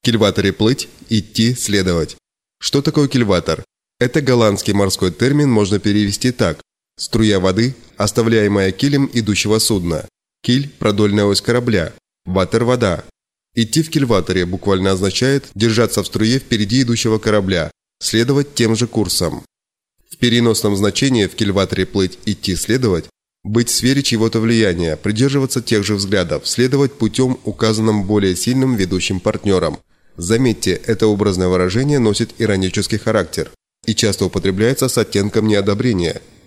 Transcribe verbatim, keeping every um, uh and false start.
кильваторе плыть, идти, следовать. Что такое кильватор? Это голландский морской термин, можно перевести так. Струя воды, оставляемая килем идущего судна. Киль – продольная ось корабля. Ватер – вода. Идти в кильваторе буквально означает держаться в струе впереди идущего корабля, следовать тем же курсом. В переносном значении в кильваторе плыть, идти, следовать – быть в сфере чьего-то влияния, придерживаться тех же взглядов, следовать путем, указанным более сильным ведущим партнером. Заметьте, это образное выражение носит иронический характер и часто употребляется с оттенком неодобрения.